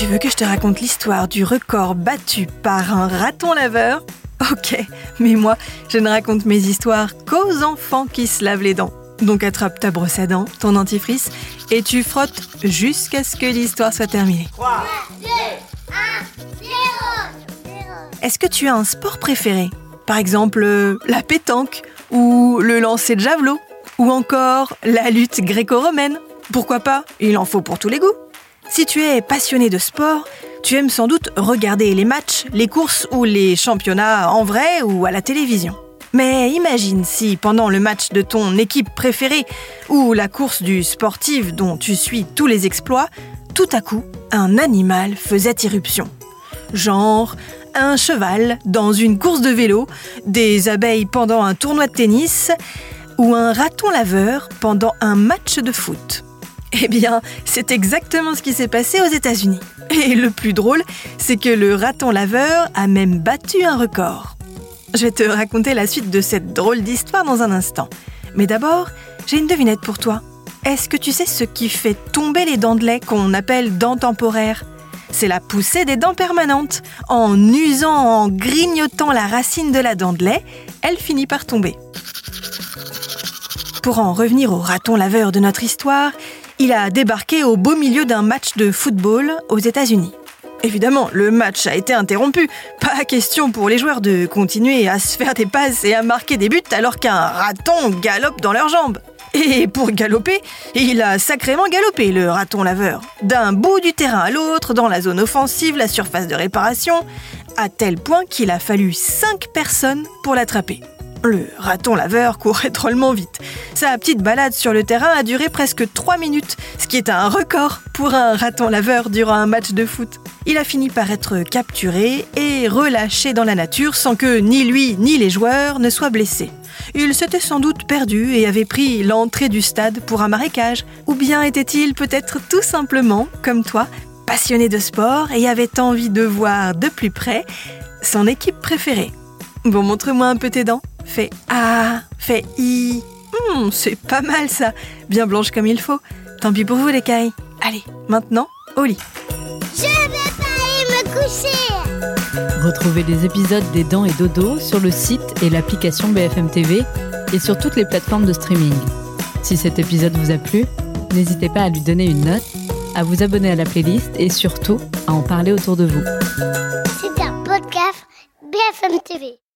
veux que je te raconte l'histoire du record battu par un raton laveur ? Ok, mais moi, je ne raconte mes histoires qu'aux enfants qui se lavent les dents. Donc attrape ta brosse à dents, ton dentifrice, et tu frottes jusqu'à ce que l'histoire soit terminée. 3, 2, 1, 0. Est-ce que tu as un sport préféré ? Par exemple, la pétanque, ou le lancer de javelot, ou encore la lutte gréco-romaine. Pourquoi pas ? Il en faut pour tous les goûts. Si tu es passionné de sport, tu aimes sans doute regarder les matchs, les courses ou les championnats en vrai ou à la télévision. Mais imagine si, pendant le match de ton équipe préférée ou la course du sportif dont tu suis tous les exploits, tout à coup, un animal faisait irruption. Genre un cheval dans une course de vélo, des abeilles pendant un tournoi de tennis ou un raton laveur pendant un match de foot. Eh bien, c'est exactement ce qui s'est passé aux États-Unis. Et le plus drôle, c'est que le raton laveur a même battu un record. Je vais te raconter la suite de cette drôle d'histoire dans un instant. Mais d'abord, j'ai une devinette pour toi. Est-ce que tu sais ce qui fait tomber les dents de lait qu'on appelle dents temporaires ? C'est la poussée des dents permanentes. En usant, en grignotant la racine de la dent de lait, elle finit par tomber. Pour en revenir au raton laveur de notre histoire, il a débarqué au beau milieu d'un match de football aux États-Unis. Évidemment, le match a été interrompu. Pas question pour les joueurs de continuer à se faire des passes et à marquer des buts alors qu'un raton galope dans leurs jambes. Et pour galoper, il a sacrément galopé, le raton laveur. D'un bout du terrain à l'autre, dans la zone offensive, la surface de réparation, à tel point qu'il a fallu 5 personnes pour l'attraper. Le raton laveur courait drôlement vite. Sa petite balade sur le terrain a duré presque 3 minutes, ce qui est un record pour un raton laveur durant un match de foot. Il a fini par être capturé et relâché dans la nature sans que ni lui ni les joueurs ne soient blessés. Il s'était sans doute perdu et avait pris l'entrée du stade pour un marécage. Ou bien était-il peut-être tout simplement, comme toi, passionné de sport et avait envie de voir de plus près son équipe préférée. Bon, montre-moi un peu tes dents. Fais A, fais I. C'est pas mal ça, bien blanche comme il faut. Tant pis pour vous les cailles. Allez, maintenant, au lit. Je vais pas aller me coucher. Retrouvez les épisodes des Dents et Dodo sur le site et l'application BFM TV et sur toutes les plateformes de streaming. Si cet épisode vous a plu, n'hésitez pas à lui donner une note, à vous abonner à la playlist et surtout à en parler autour de vous. C'est un podcast BFM TV.